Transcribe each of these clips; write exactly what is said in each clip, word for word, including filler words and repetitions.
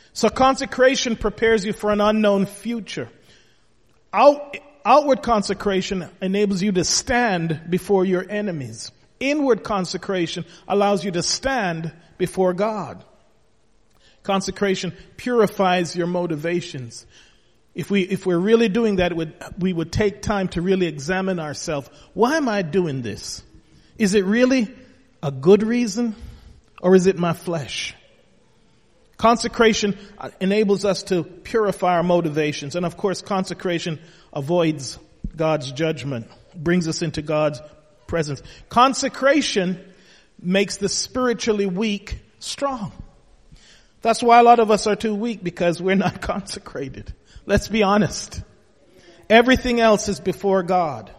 So consecration prepares you for an unknown future. Out, outward consecration enables you to stand before your enemies. Inward consecration allows you to stand before God. Consecration purifies your motivations. If we, if we're really doing that, it would, we would take time to really examine ourselves. Why am I doing this? Is it really a good reason, or is it my flesh? Consecration enables us to purify our motivations. And of course, consecration avoids God's judgment, brings us into God's presence. Consecration makes the spiritually weak strong. That's why a lot of us are too weak, because we're not consecrated. Let's be honest. Everything else is before God.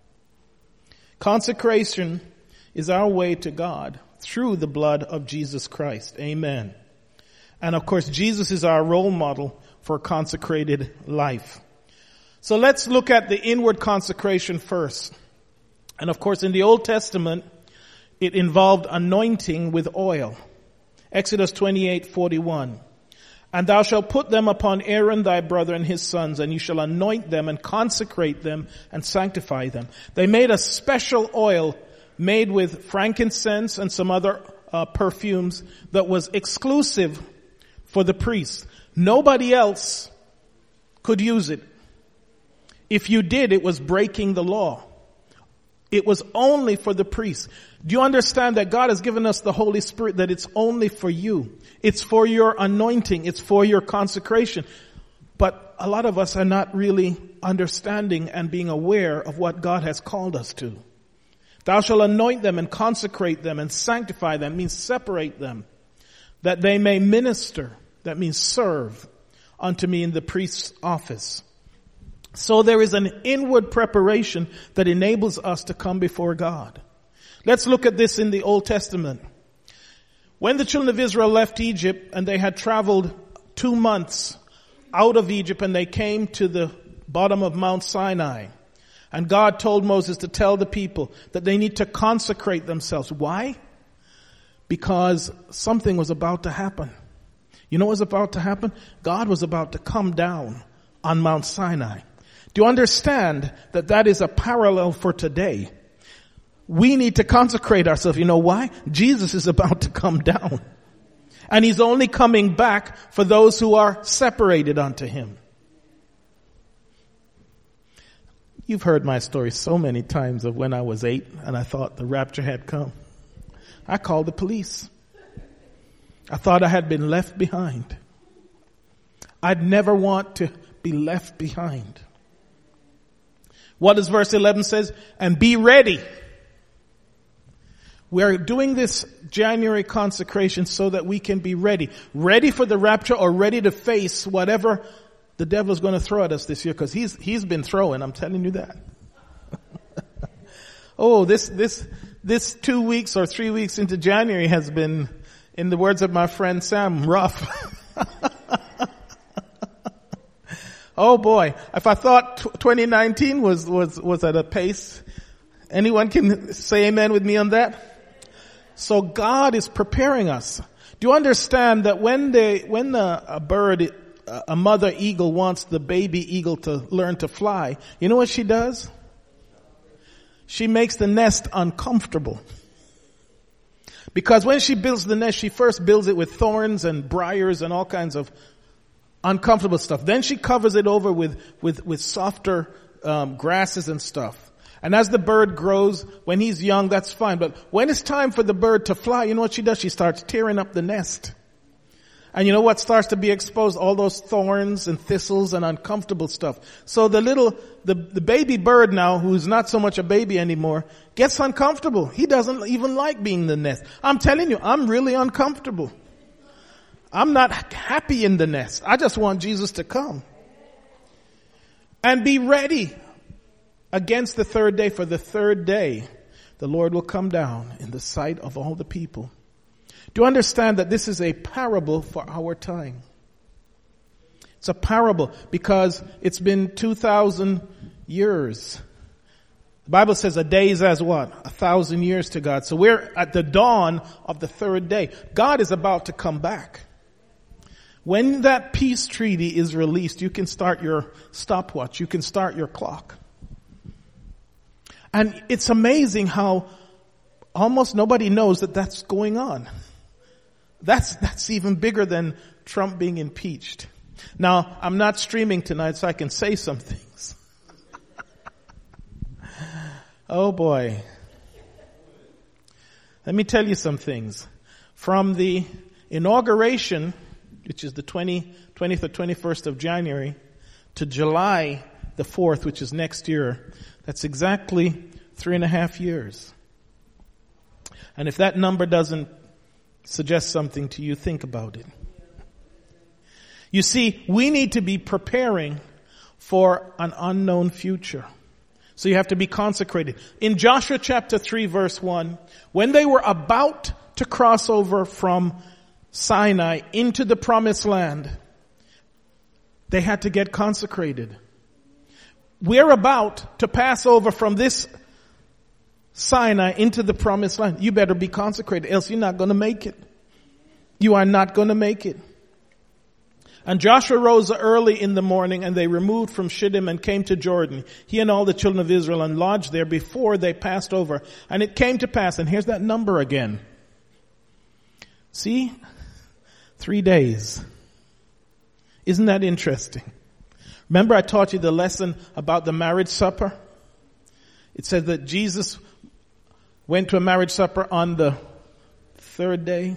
Consecration is our way to God through the blood of Jesus Christ. Amen. And of course, Jesus is our role model for consecrated life. So let's look at the inward consecration first. And of course, in the Old Testament, it involved anointing with oil. Exodus twenty-eight forty-one. And thou shalt put them upon Aaron thy brother and his sons, and you shall anoint them and consecrate them and sanctify them. They made a special oil made with frankincense and some other uh, perfumes that was exclusive for the priest. Nobody else could use it. If you did, it was breaking the law. It was only for the priest. Do you understand that God has given us the Holy Spirit, that it's only for you? It's for your anointing. It's for your consecration. But a lot of us are not really understanding and being aware of what God has called us to. Thou shalt anoint them and consecrate them and sanctify them, means separate them, that they may minister, that means serve, unto me in the priest's office. So there is an inward preparation that enables us to come before God. Let's look at this in the Old Testament. When the children of Israel left Egypt and they had traveled two months out of Egypt and they came to the bottom of Mount Sinai, and God told Moses to tell the people that they need to consecrate themselves. Why? Because something was about to happen. You know what was about to happen? God was about to come down on Mount Sinai. Do you understand that that is a parallel for today? We need to consecrate ourselves. You know why? Jesus is about to come down. And he's only coming back for those who are separated unto him. You've heard my story so many times of when I was eight and I thought the rapture had come. I called the police. I thought I had been left behind. I'd never want to be left behind. What does verse eleven says? And be ready. We're doing this January consecration so that we can be ready. Ready for the rapture, or ready to face whatever the devil is going to throw at us this year, because he's, he's been throwing, I'm telling you that. oh, this, this, this two weeks or three weeks into January has been, in the words of my friend Sam, rough. Oh boy, if I thought twenty nineteen was, was, was at a pace, anyone can say amen with me on that? So God is preparing us. Do you understand that when they, when the, a bird, a mother eagle wants the baby eagle to learn to fly, you know what she does? She makes the nest uncomfortable. Because when she builds the nest, she first builds it with thorns and briars and all kinds of uncomfortable stuff. Then she covers it over with, with, with softer, um, grasses and stuff. And as the bird grows, when he's young, that's fine. But when it's time for the bird to fly, you know what she does? She starts tearing up the nest. And you know what starts to be exposed? All those thorns and thistles and uncomfortable stuff. So the little, the, the baby bird now, who's not so much a baby anymore, gets uncomfortable. He doesn't even like being in the nest. I'm telling you, I'm really uncomfortable. I'm not happy in the nest. I just want Jesus to come. And be ready against the third day, for the third day the Lord will come down in the sight of all the people. Do you understand that this is a parable for our time? It's a parable because it's been two thousand years. The Bible says a day is as what? A thousand years to God. So we're at the dawn of the third day. God is about to come back. When that peace treaty is released, you can start your stopwatch. You can start your clock. And it's amazing how almost nobody knows that that's going on. That's, that's even bigger than Trump being impeached. Now, I'm not streaming tonight, so I can say some things. Oh boy. Let me tell you some things. From the inauguration, which is the twentieth or twenty-first of January, to July the fourth, which is next year, that's exactly three and a half years. And if that number doesn't suggest something to you, think about it. You see, we need to be preparing for an unknown future. So you have to be consecrated. In Joshua chapter three verse one, when they were about to cross over from Sinai into the promised land, they had to get consecrated. We're about to pass over from this Sinai into the promised land. You better be consecrated, else you're not going to make it. You are not going to make it. And Joshua rose early in the morning, and they removed from Shittim and came to Jordan, he and all the children of Israel, and lodged there before they passed over. And it came to pass, and here's that number again. See? Three days. Isn't that interesting? Remember I taught you the lesson about the marriage supper? It said that Jesus went to a marriage supper on the third day.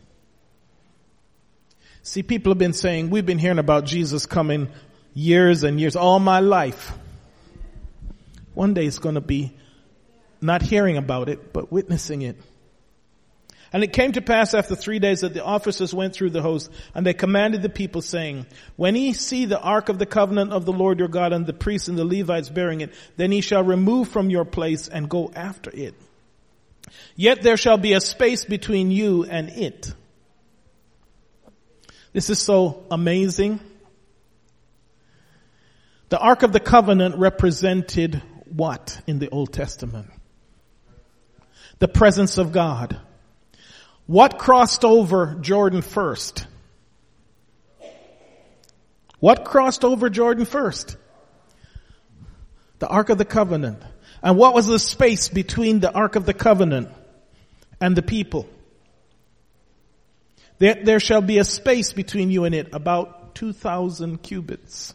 See, people have been saying, we've been hearing about Jesus coming years and years, all my life. One day it's going to be not hearing about it, but witnessing it. And it came to pass after three days that the officers went through the host, and they commanded the people, saying, when ye see the ark of the covenant of the Lord your God and the priests and the Levites bearing it, then ye shall remove from your place and go after it. Yet there shall be a space between you and it. This is so amazing. The Ark of the Covenant represented what in the Old Testament? The presence of God. What crossed over Jordan first? What crossed over Jordan first? The Ark of the Covenant. And what was the space between the Ark of the Covenant and the people? There, there shall be a space between you and it, about two thousand cubits.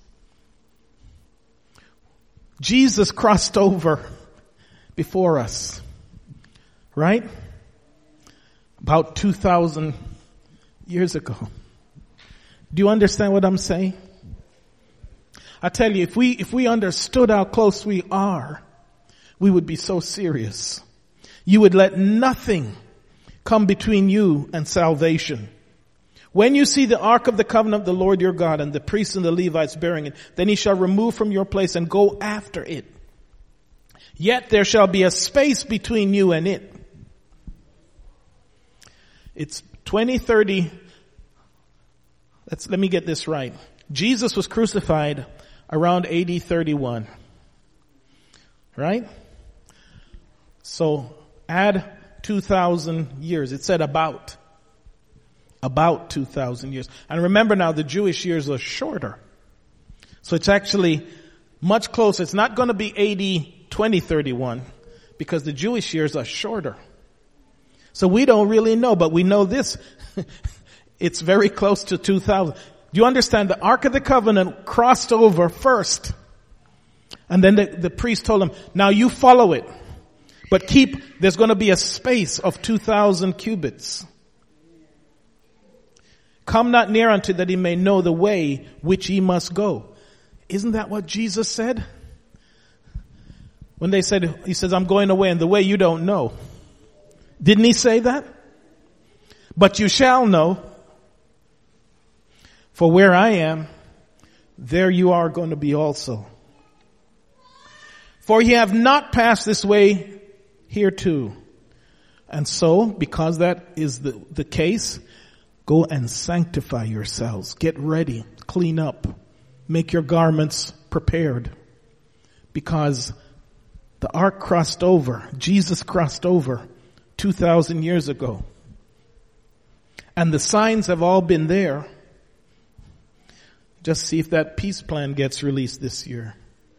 Jesus crossed over before us, right? About two thousand years ago. Do you understand what I'm saying? I tell you, if we, if we understood how close we are, we would be so serious. You would let nothing come between you and salvation. When you see the ark of the covenant of the Lord your God and the priests and the Levites bearing it, then he shall remove from your place and go after it. Yet there shall be a space between you and it. It's twenty thirty. Let's, let me get this right. Jesus was crucified around A D thirty-one. Right? So add two thousand years. It said about. About two thousand years. And remember now, the Jewish years are shorter. So it's actually much closer. It's not going to be A D twenty thirty-one because the Jewish years are shorter. So we don't really know, but we know this. It's very close to two thousand. Do you understand? The Ark of the Covenant crossed over first. And then the, the priest told him, now you follow it. But keep, there's going to be a space of two thousand cubits. Come not near unto that he may know the way which he must go. Isn't that what Jesus said? When they said, he says, I'm going away and the way you don't know. Didn't he say that? But you shall know. For where I am, there you are going to be also. For ye have not passed this way hereto. And so, because that is the, the case, go and sanctify yourselves. Get ready. Clean up. Make your garments prepared. Because the ark crossed over. Jesus crossed over two thousand years ago. And the signs have all been there. Just see if that peace plan gets released this year.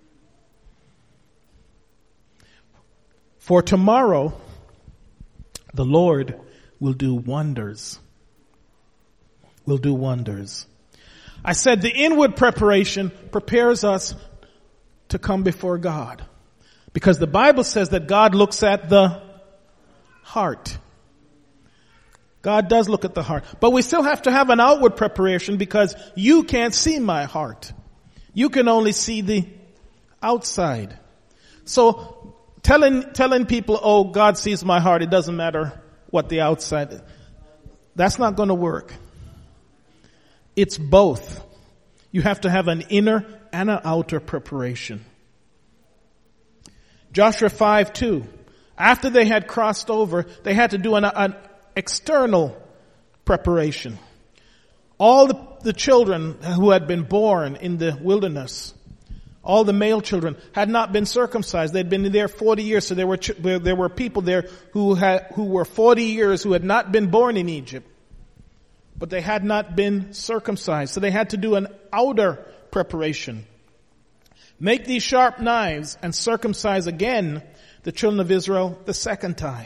For tomorrow, the Lord will do wonders. Will do wonders. I said the inward preparation prepares us to come before God. Because the Bible says that God looks at the heart. God does look at the heart. But we still have to have an outward preparation because you can't see my heart. You can only see the outside. So telling, telling people, oh, God sees my heart, it doesn't matter what the outside is. That's not going to work. It's both. You have to have an inner and an outer preparation. Joshua five two. After they had crossed over, they had to do an, an external preparation. All the, the children who had been born in the wilderness, all the male children, had not been circumcised. They'd been there forty years, so there were there were people there who had who were forty years who had not been born in Egypt, but they had not been circumcised. So they had to do an outer preparation. Make these sharp knives and circumcise again the children of Israel the second time.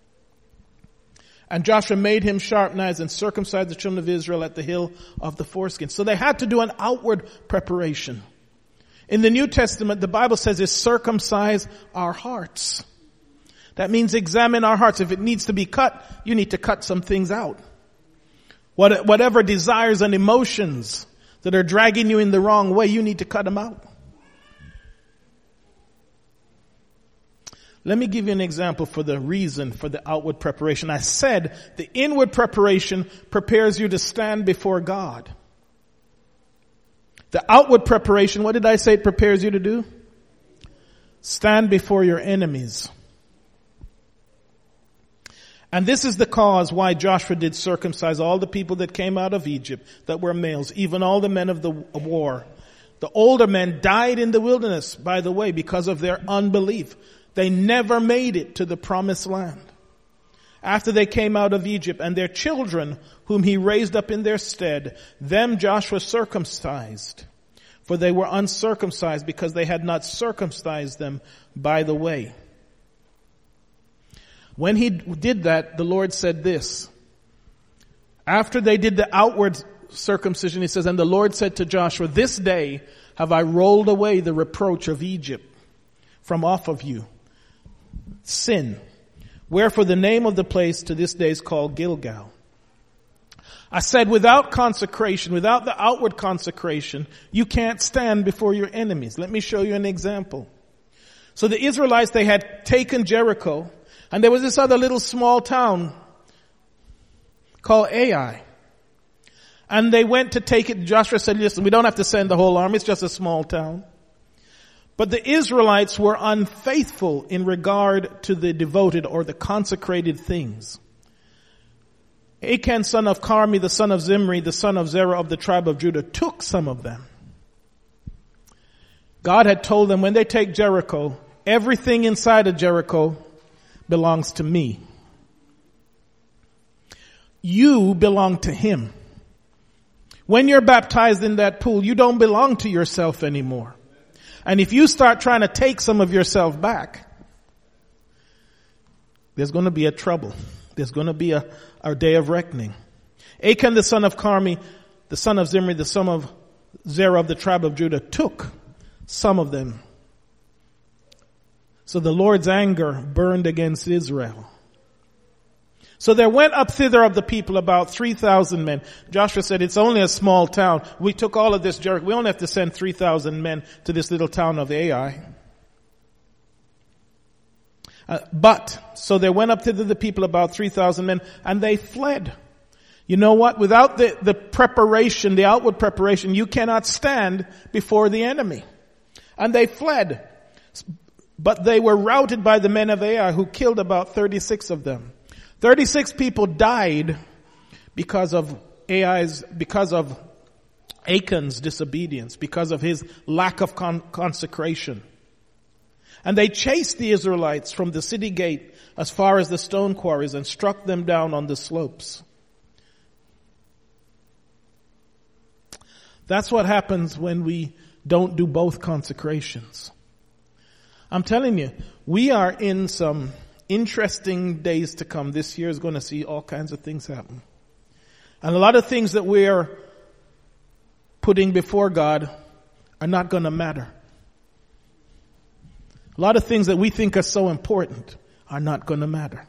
And Joshua made him sharp knives and circumcised the children of Israel at the hill of the foreskin. So they had to do an outward preparation. In the New Testament, the Bible says is circumcise our hearts. That means examine our hearts. If it needs to be cut, you need to cut some things out. What, whatever desires and emotions that are dragging you in the wrong way, you need to cut them out. Let me give you an example for the reason for the outward preparation. I said the inward preparation prepares you to stand before God. The outward preparation, what did I say it prepares you to do? Stand before your enemies. And this is the cause why Joshua did circumcise all the people that came out of Egypt that were males, even all the men of the war. The older men died in the wilderness, by the way, because of their unbelief. They never made it to the promised land. After they came out of Egypt, and their children, whom he raised up in their stead, them Joshua circumcised. For they were uncircumcised because they had not circumcised them by the way. When he did that, the Lord said this. After they did the outward circumcision, he says, and the Lord said to Joshua, this day have I rolled away the reproach of Egypt from off of you. Sin. Wherefore the name of the place to this day is called Gilgal. I said without consecration, without the outward consecration, you can't stand before your enemies. Let me show you an example. So the Israelites, they had taken Jericho, and there was this other little small town called Ai. And they went to take it. Joshua said, listen, we don't have to send the whole army. It's just a small town. But the Israelites were unfaithful in regard to the devoted or the consecrated things. Achan, son of Carmi, the son of Zimri, the son of Zerah of the tribe of Judah, took some of them. God had told them when they take Jericho, everything inside of Jericho belongs to me. You belong to him. When you're baptized in that pool, you don't belong to yourself anymore. And if you start trying to take some of yourself back, there's going to be a trouble. There's going to be a, a day of reckoning. Achan, the son of Carmi, the son of Zimri, the son of Zerah of the tribe of Judah, took some of them. So the Lord's anger burned against Israel. So there went up thither of the people about three thousand men. Joshua said, it's only a small town. We took all of this Jericho. We only have to send three thousand men to this little town of Ai. Uh, but, so there went up thither the people about three thousand men, and they fled. You know what? Without the, the preparation, the outward preparation, you cannot stand before the enemy. And they fled. But they were routed by the men of Ai, who killed about thirty-six of them. thirty-six people died because of Ai's, because of Achan's disobedience, because of his lack of con- consecration. And they chased the Israelites from the city gate as far as the stone quarries and struck them down on the slopes. That's what happens when we don't do both consecrations. I'm telling you, we are in some interesting days to come. This year is going to see all kinds of things happen. And a lot of things that we are putting before God are not going to matter. A lot of things that we think are so important are not going to matter.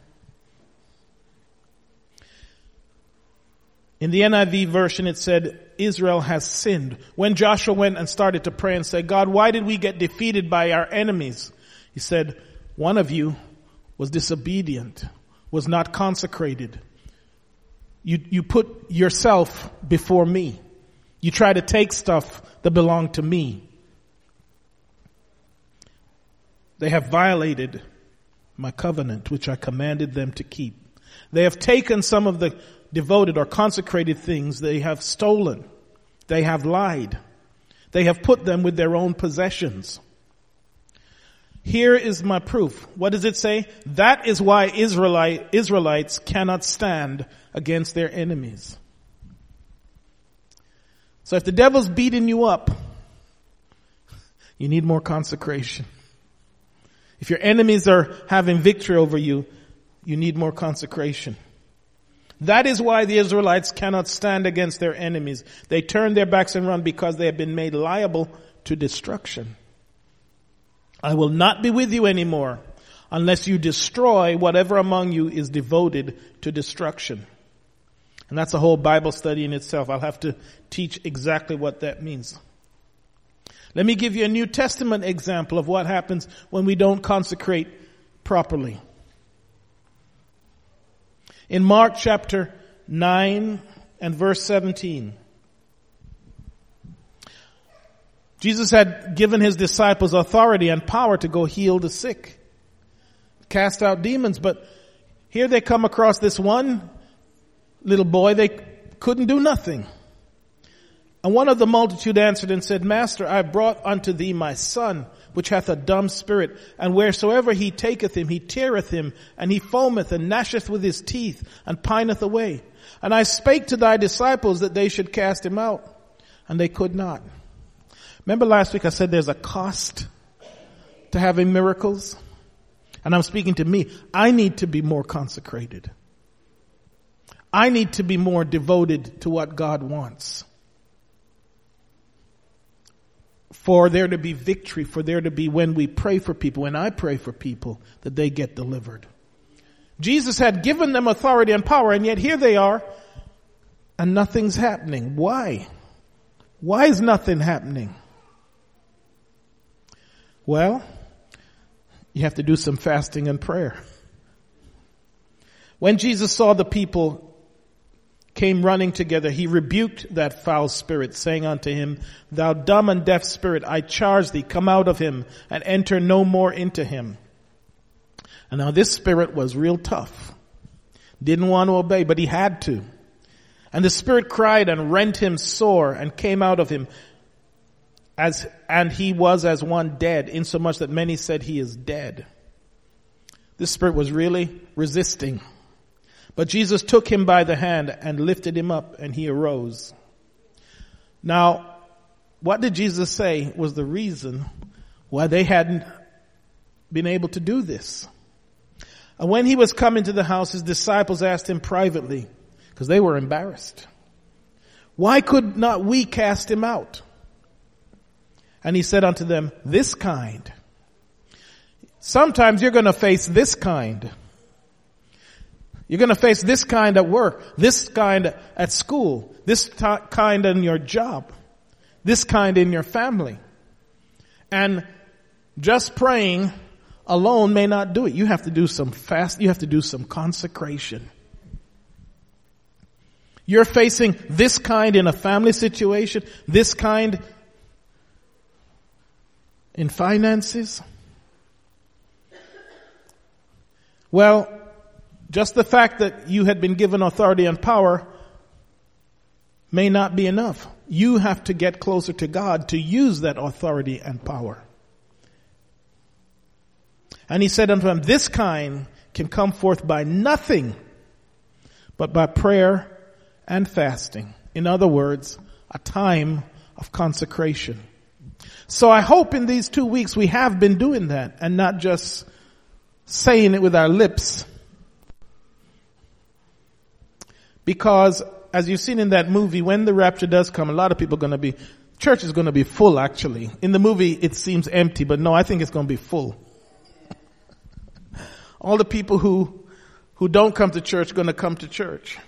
In the N I V version, it said, Israel has sinned. When Joshua went and started to pray and say, God, why did we get defeated by our enemies? He said, one of you was disobedient, was not consecrated. You, you put yourself before me. You try to take stuff that belonged to me. They have violated my covenant, which I commanded them to keep. They have taken some of the devoted or consecrated things. They have stolen. They have lied. They have put them with their own possessions. Here is my proof. What does it say? That is why Israelite, Israelites cannot stand against their enemies. So if the devil's beating you up, you need more consecration. If your enemies are having victory over you, you need more consecration. That is why the Israelites cannot stand against their enemies. They turn their backs and run because they have been made liable to destruction. I will not be with you anymore unless you destroy whatever among you is devoted to destruction. And that's a whole Bible study in itself. I'll have to teach exactly what that means. Let me give you a New Testament example of what happens when we don't consecrate properly. In Mark chapter nine and verse seventeen, Jesus had given his disciples authority and power to go heal the sick, cast out demons. But here they come across this one little boy. They couldn't do nothing. And one of the multitude answered and said, Master, I brought unto thee my son, which hath a dumb spirit, and wheresoever he taketh him, he teareth him, and he foameth and gnasheth with his teeth, and pineth away. And I spake to thy disciples that they should cast him out, and they could not. Remember last week I said there's a cost to having miracles? And I'm speaking to me. I need to be more consecrated. I need to be more devoted to what God wants. For there to be victory, for there to be, when we pray for people, when I pray for people, that they get delivered. Jesus had given them authority and power, and yet here they are, and nothing's happening. Why? Why is nothing happening? Well, you have to do some fasting and prayer. When Jesus saw the people came running together, he rebuked that foul spirit, saying unto him, Thou dumb and deaf spirit, I charge thee, come out of him, and enter no more into him. And now this spirit was real tough. Didn't want to obey, but he had to. And the spirit cried and rent him sore, and came out of him, as and he was as one dead, insomuch that many said he is dead. This spirit was really resisting. But Jesus took him by the hand and lifted him up, and he arose. Now, what did Jesus say was the reason why they hadn't been able to do this? And when he was come into the house, his disciples asked him privately, because they were embarrassed, why could not we cast him out? And he said unto them, this kind. Sometimes you're going to face this kind. You're going to face this kind at work, this kind at school, this t- kind in your job, this kind in your family. And just praying alone may not do it. You have to do some fast, you have to do some consecration. You're facing this kind in a family situation, this kind in finances. Well, just the fact that you had been given authority and power may not be enough. You have to get closer to God to use that authority and power. And he said unto him, this kind can come forth by nothing but by prayer and fasting. In other words, a time of consecration. So I hope in these two weeks we have been doing that and not just saying it with our lips. Because as you've seen in that movie, when the rapture does come, a lot of people are going to be, church is going to be full actually. In the movie it seems empty, but no, I think it's going to be full. All the people who, who don't come to church are going to come to church.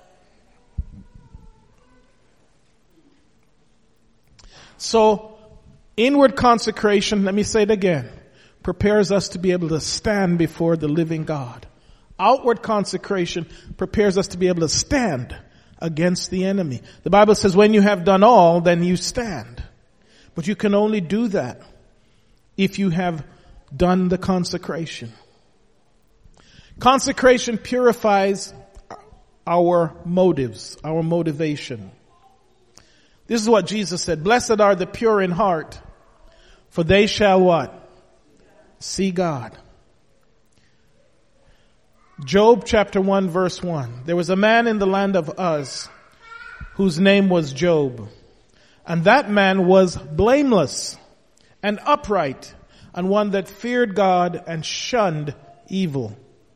So, inward consecration, let me say it again, prepares us to be able to stand before the living God. Outward consecration prepares us to be able to stand against the enemy. The Bible says when you have done all, then you stand. But you can only do that if you have done the consecration. Consecration purifies our motives, our motivation. This is what Jesus said, blessed are the pure in heart, for they shall what? See God. Job chapter one verse one. There was a man in the land of Uz whose name was Job. And that man was blameless and upright and one that feared God and shunned evil.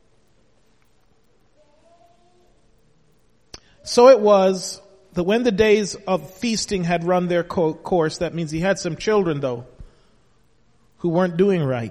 So it was that when the days of feasting had run their co- course, that means he had some children though, who weren't doing right.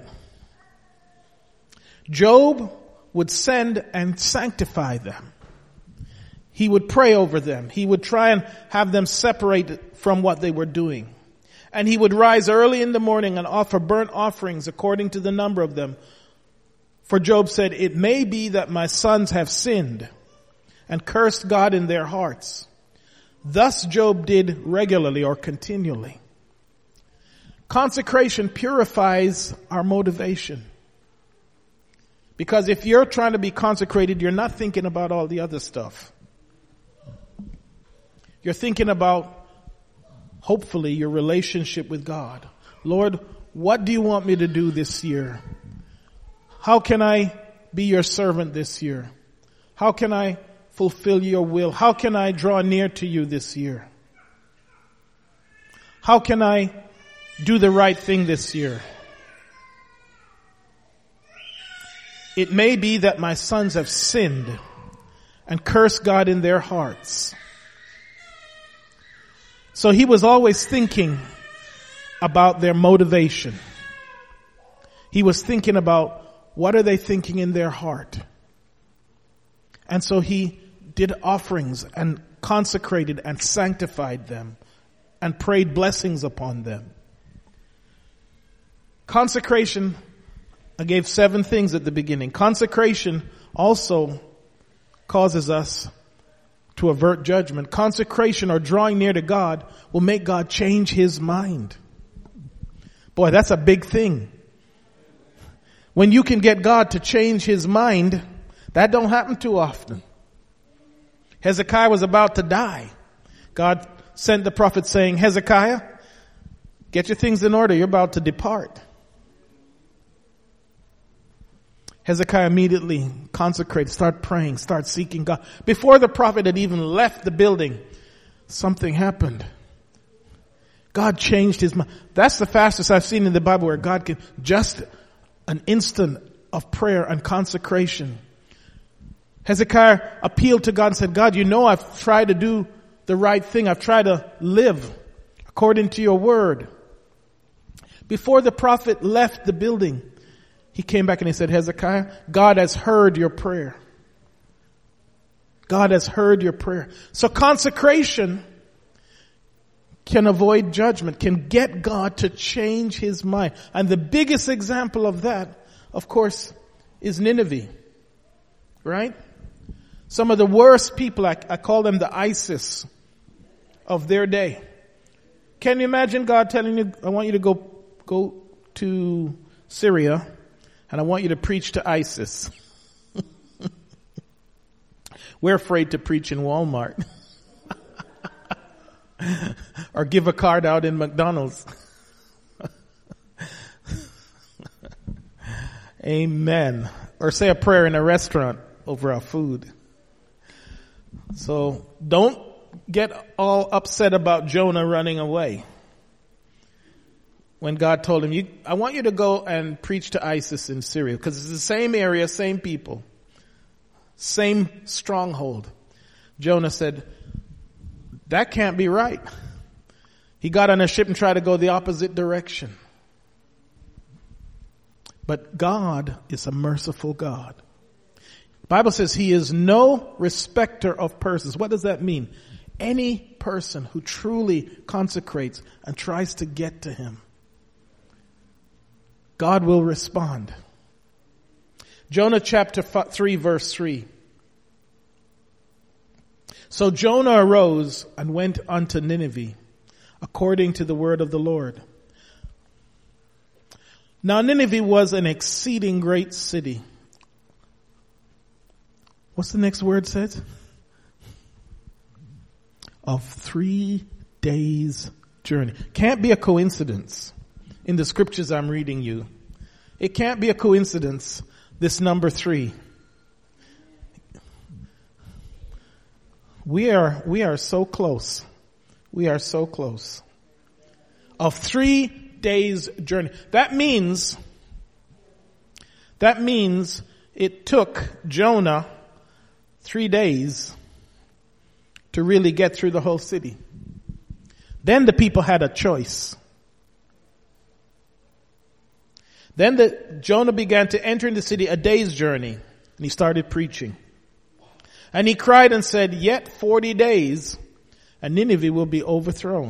Job would send and sanctify them. He would pray over them. He would try and have them separated from what they were doing. And he would rise early in the morning and offer burnt offerings according to the number of them. For Job said, it may be that my sons have sinned and cursed God in their hearts. Thus Job did regularly or continually. Consecration purifies our motivation. Because if you're trying to be consecrated, you're not thinking about all the other stuff. You're thinking about, hopefully, your relationship with God. Lord, what do you want me to do this year? How can I be your servant this year? How can I fulfill your will? How can I draw near to you this year? How can I do the right thing this year? It may be that my sons have sinned and cursed God in their hearts. So he was always thinking about their motivation. He was thinking about what are they thinking in their heart. And so he did offerings and consecrated and sanctified them and prayed blessings upon them. Consecration, I gave seven things at the beginning. Consecration also causes us to avert judgment. Consecration or drawing near to God will make God change his mind. Boy, that's a big thing. When you can get God to change his mind, that don't happen too often. Hezekiah was about to die. God sent the prophet saying, Hezekiah, get your things in order. You're about to depart. Hezekiah immediately consecrated, start praying, start seeking God. Before the prophet had even left the building, something happened. God changed his mind. That's the fastest I've seen in the Bible where God can, just an instant of prayer and consecration. Hezekiah appealed to God and said, God, you know I've tried to do the right thing. I've tried to live according to your word. Before the prophet left the building, he came back and he said, Hezekiah, God has heard your prayer. God has heard your prayer. So consecration can avoid judgment, can get God to change his mind. And the biggest example of that, of course, is Nineveh. Right? Some of the worst people, I, I call them the ISIS of their day. Can you imagine God telling you, I want you to go, go to Syria and I want you to preach to ISIS. We're afraid to preach in Walmart. Or give a card out in McDonald's. Amen. Or say a prayer in a restaurant over our food. So don't get all upset about Jonah running away. When God told him, you, I want you to go and preach to ISIS in Syria, because it's the same area, same people, same stronghold. Jonah said, that can't be right. He got on a ship and tried to go the opposite direction. But God is a merciful God. The Bible says he is no respecter of persons. What does that mean? Any person who truly consecrates and tries to get to him, God will respond. Jonah chapter three verse three. So Jonah arose and went unto Nineveh, according to the word of the Lord. Now Nineveh was an exceeding great city. What's the next word said? Of three days' journey. Can't be a coincidence in the scriptures I'm reading you. It can't be a coincidence, this number three. We are, we are so close. We are so close. Of three days' journey. That means, that means it took Jonah three days to really get through the whole city. Then the people had a choice. Then the, Jonah began to enter in the city a day's journey, and he started preaching. And he cried and said, yet forty days, and Nineveh will be overthrown.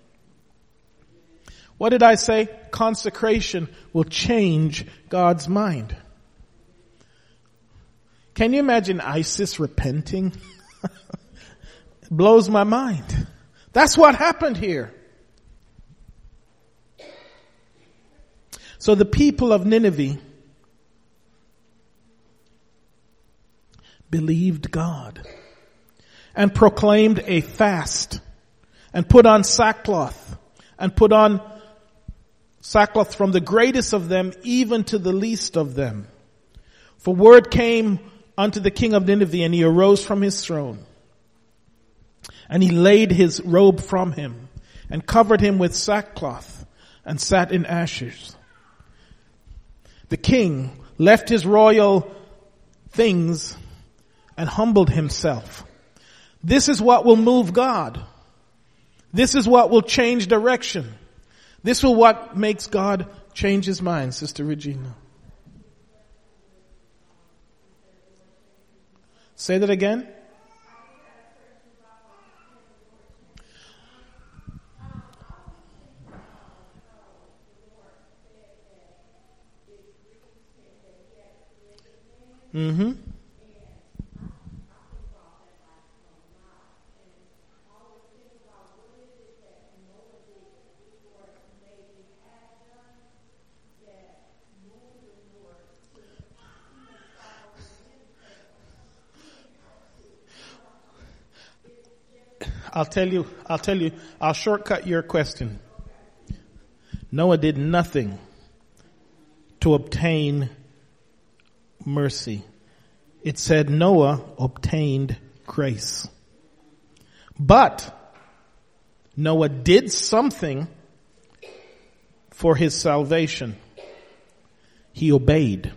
What did I say? Consecration will change God's mind. Can you imagine ISIS repenting? It blows my mind. That's what happened here. So the people of Nineveh believed God and proclaimed a fast and put on sackcloth and put on sackcloth from the greatest of them even to the least of them. For word came unto the king of Nineveh, and he arose from his throne, and he laid his robe from him and covered him with sackcloth and sat in ashes. The king left his royal things and humbled himself. This is what will move God. This is what will change direction. This is what makes God change his mind, Sister Regina. Say that again. Mm-hmm. I'll tell you, I'll tell you, I'll shortcut your question. Noah did nothing to obtain mercy. It said Noah obtained grace. But Noah did something for his salvation. He obeyed.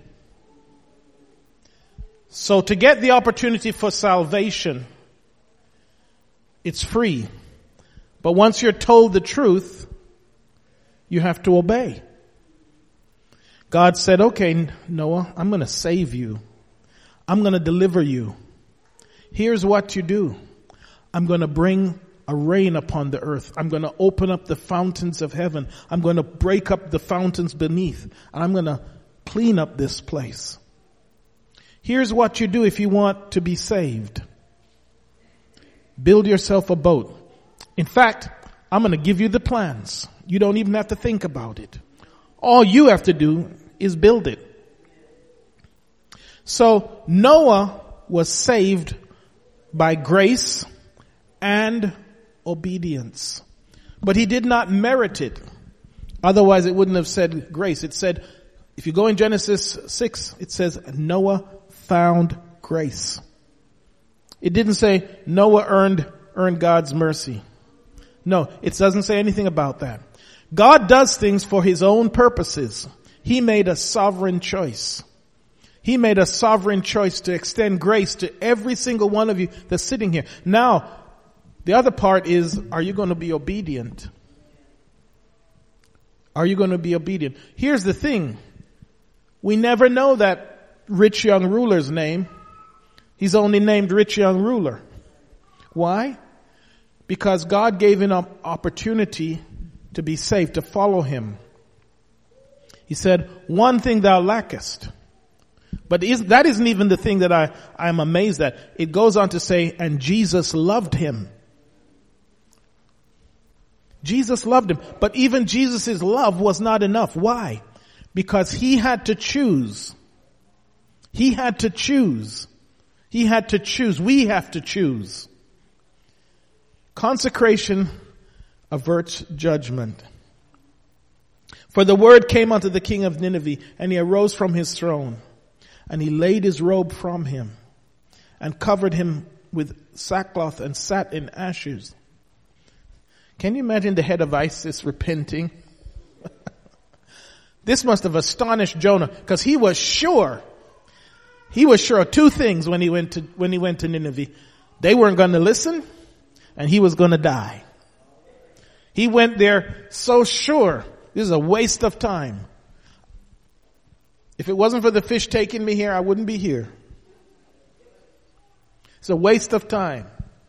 So to get the opportunity for salvation, it's free. But once you're told the truth, you have to obey. God said, okay, Noah, I'm going to save you. I'm going to deliver you. Here's what you do. I'm going to bring a rain upon the earth. I'm going to open up the fountains of heaven. I'm going to break up the fountains beneath. And I'm going to clean up this place. Here's what you do if you want to be saved. Build yourself a boat. In fact, I'm going to give you the plans. You don't even have to think about it. All you have to do is build it. So Noah was saved by grace and obedience. But he did not merit it. Otherwise it wouldn't have said grace. It said, if you go in Genesis six, it says Noah found grace. It didn't say Noah earned earn God's mercy. No, it doesn't say anything about that. God does things for his own purposes. He made a sovereign choice. He made a sovereign choice to extend grace to every single one of you that's sitting here. Now, the other part is, are you going to be obedient? Are you going to be obedient? Here's the thing. We never know that rich young ruler's name. He's only named rich young ruler. Why? Because God gave him an opportunity to be saved, to follow him. He said, one thing thou lackest. But is, that isn't even the thing that I, I'm amazed at. It goes on to say, and Jesus loved him. Jesus loved him. But even Jesus' love was not enough. Why? Because he had to choose. He had to choose. He had to choose. We have to choose. Consecration averts judgment. For the word came unto the king of Nineveh, and he arose from his throne, and he laid his robe from him, and covered him with sackcloth, and sat in ashes. Can you imagine the head of ISIS repenting? This must have astonished Jonah, because he was sure. He was sure of two things when he went to, when he went to Nineveh. They weren't going to listen, and he was going to die. He went there so sure. This is a waste of time. If it wasn't for the fish taking me here, I wouldn't be here. It's a waste of time.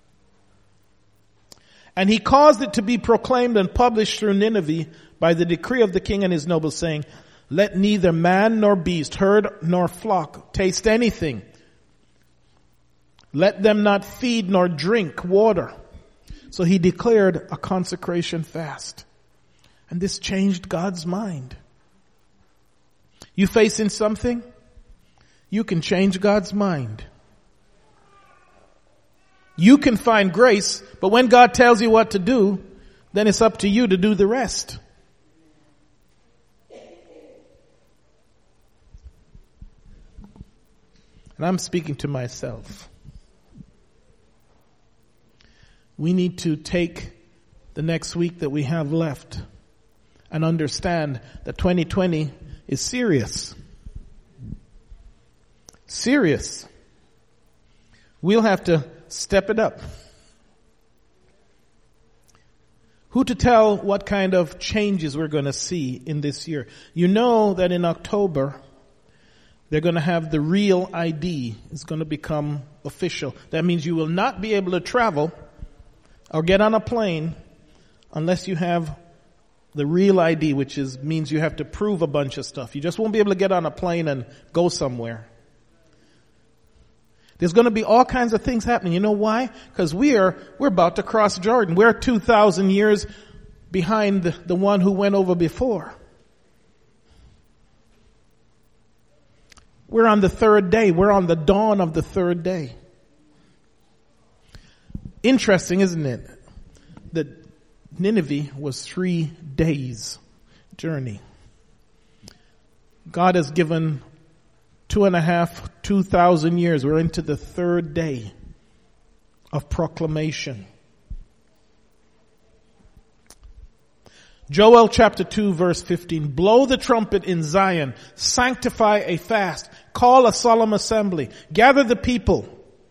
And he caused it to be proclaimed and published through Nineveh by the decree of the king and his nobles, saying, let neither man nor beast, herd nor flock taste anything. Let them not feed nor drink water. So he declared a consecration fast. And this changed God's mind. You facing something? You can change God's mind. You can find grace, but when God tells you what to do, then it's up to you to do the rest. And I'm speaking to myself. We need to take the next week that we have left and understand that twenty twenty is serious. Serious. We'll have to step it up. Who to tell what kind of changes we're going to see in this year? You know that in October, they're going to have the real I D. It's going to become official. That means you will not be able to travel or get on a plane unless you have the real I D, which is means you have to prove a bunch of stuff. You just won't be able to get on a plane and go somewhere. There's going to be all kinds of things happening. You know why? Because we are, we're about to cross Jordan. We're two thousand years behind the, the one who went over before. We're on the third day. We're on the dawn of the third day. Interesting, isn't it? That Nineveh was three days journey. God has given two and a half, two thousand years. We're into the third day of proclamation. Joel chapter two verse fifteen. Blow the trumpet in Zion. Sanctify a fast. Call a solemn assembly. Gather the people.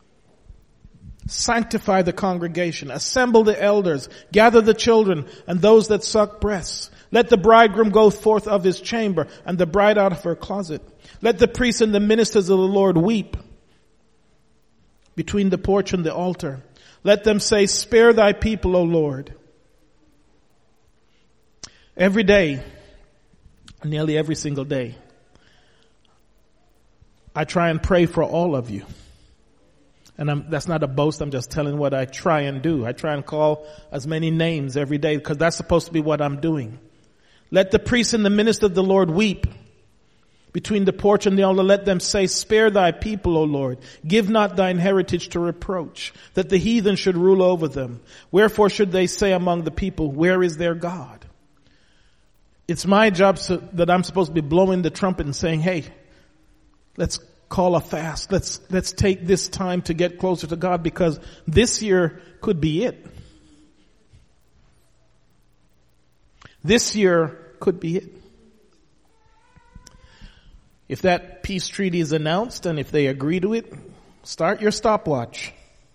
Sanctify the congregation. Assemble the elders. Gather the children and those that suck breasts. Let the bridegroom go forth of his chamber and the bride out of her closet. Let the priests and the ministers of the Lord weep between the porch and the altar. Let them say, spare thy people, O Lord. Every day, nearly every single day, I try and pray for all of you. And I'm, that's not a boast. I'm just telling what I try and do. I try and call as many names every day because that's supposed to be what I'm doing. Let the priests and the minister of the Lord weep between the porch and the altar. Let them say, spare thy people, O Lord. Give not thine heritage to reproach, that the heathen should rule over them. Wherefore should they say among the people, where is their God? It's my job so, that I'm supposed to be blowing the trumpet and saying, hey, let's call a fast. Let's, let's take this time to get closer to God, because this year could be it. This year could be it. If that peace treaty is announced and if they agree to it, start your stopwatch.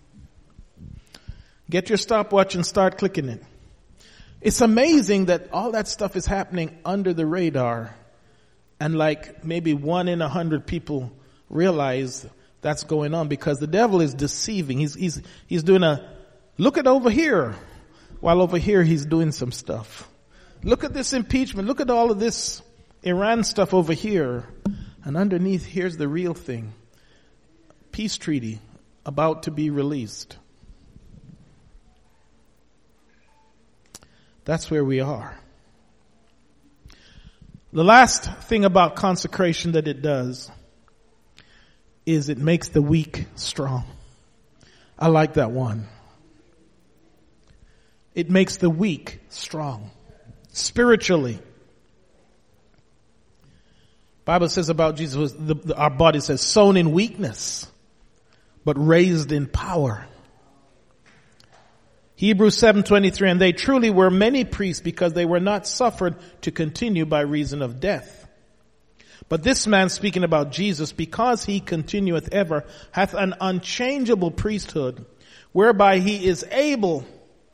Get your stopwatch and start clicking it. It's amazing that all that stuff is happening under the radar, and like maybe one in a hundred people realize that's going on, because the devil is deceiving. He's, he's, he's doing a, look at over here, while over here he's doing some stuff. Look at this impeachment. Look at all of this Iran stuff over here. And underneath, here's the real thing. Peace treaty about to be released. That's where we are. The last thing about consecration that it does is it makes the weak strong. I like that one. It makes the weak strong. Spiritually. Bible says about Jesus, the, the, our body says, sown in weakness, but raised in power. Hebrews seven twenty-three, and they truly were many priests, because they were not suffered to continue by reason of death. But this man, speaking about Jesus, because he continueth ever, hath an unchangeable priesthood, whereby he is able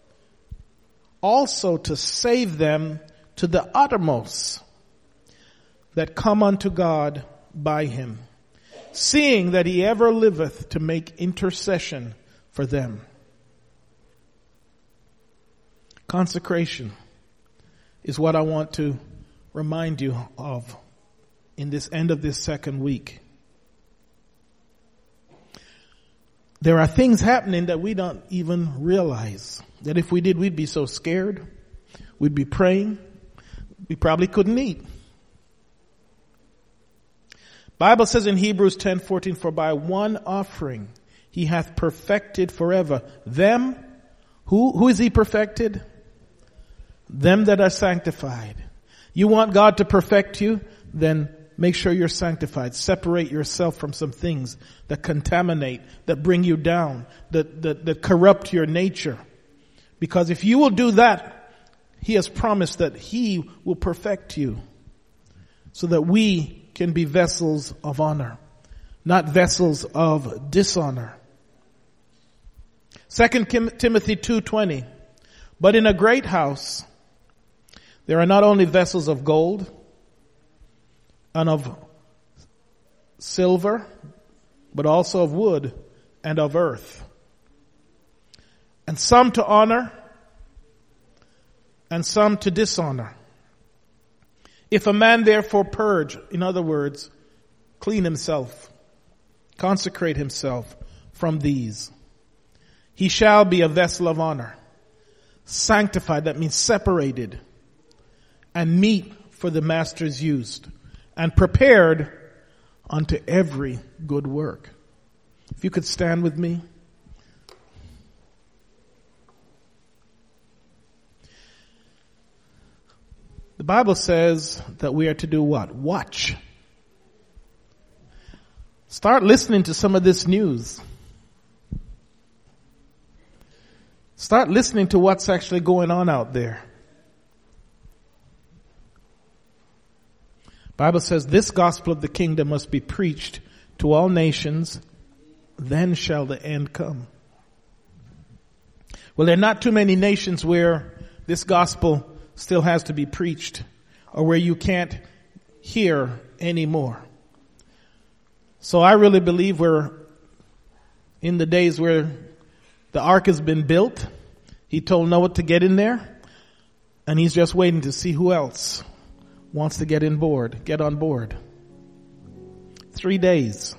also to save them to the uttermost that come unto God by him, seeing that he ever liveth to make intercession for them. Consecration is what I want to remind you of in this end of this second week. There are things happening that we don't even realize. That if we did, we'd be so scared. We'd be praying. We probably couldn't eat. Bible says in Hebrews ten fourteen, for by one offering he hath perfected forever them. Who, who is he perfected? Them that are sanctified. You want God to perfect you? Then make sure you're sanctified. Separate yourself from some things that contaminate, that bring you down, that, that, that corrupt your nature. Because if you will do that, he has promised that he will perfect you so that we can be vessels of honor, not vessels of dishonor. Second Timothy two twenty, but in a great house there are not only vessels of gold and of silver, but also of wood and of earth, and some to honor and some to dishonor. If a man therefore purge, in other words, clean himself, consecrate himself from these, he shall be a vessel of honor, sanctified, that means separated, and meet for the master's use, and prepared unto every good work. If you could stand with me. The Bible says that we are to do what? Watch. Start listening to some of this news. Start listening to what's actually going on out there. The Bible says this gospel of the kingdom must be preached to all nations, then shall the end come. Well, there are not too many nations where this gospel still has to be preached, or where you can't hear anymore. So I really believe we're in the days where the ark has been built. He told Noah to get in there, and he's just waiting to see who else wants to get in board, get on board. Three days.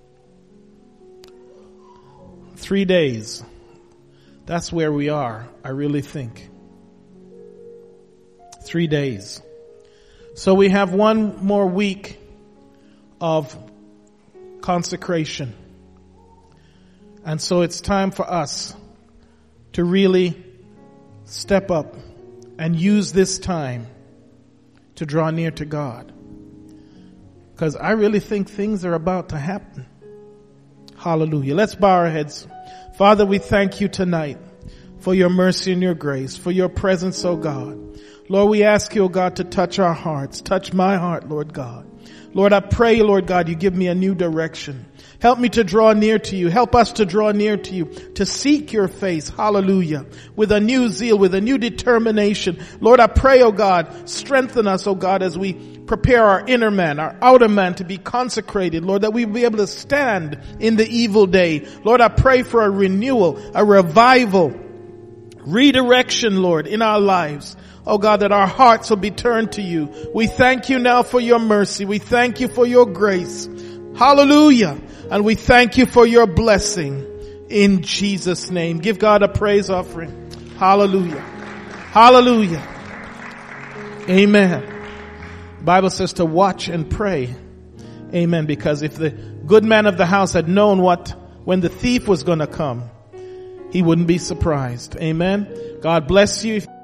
Three days. That's where we are, I really think. Three days. So we have one more week of consecration. And so it's time for us to really step up and use this time to draw near to God. because I really think things are about to happen. Hallelujah. Let's bow our heads. Father, we thank you tonight for your mercy and your grace, for your presence, oh God. Lord, we ask you, oh God, to touch our hearts, touch my heart, Lord God. Lord, I pray, Lord God, you give me a new direction. Help me to draw near to you. Help us to draw near to you, to seek your face. Hallelujah. With a new zeal, with a new determination. Lord, I pray, oh God, strengthen us, oh God, as we prepare our inner man, our outer man to be consecrated. Lord, that we will be able to stand in the evil day. Lord, I pray for a renewal, a revival, redirection, Lord, in our lives. Oh God, that our hearts will be turned to you. We thank you now for your mercy. We thank you for your grace. Hallelujah. And we thank you for your blessing in Jesus' name. Give God a praise offering. Hallelujah. Hallelujah. Amen. The Bible says to watch and pray. Amen. Because if the good man of the house had known what, when the thief was going to come, he wouldn't be surprised. Amen. God bless you.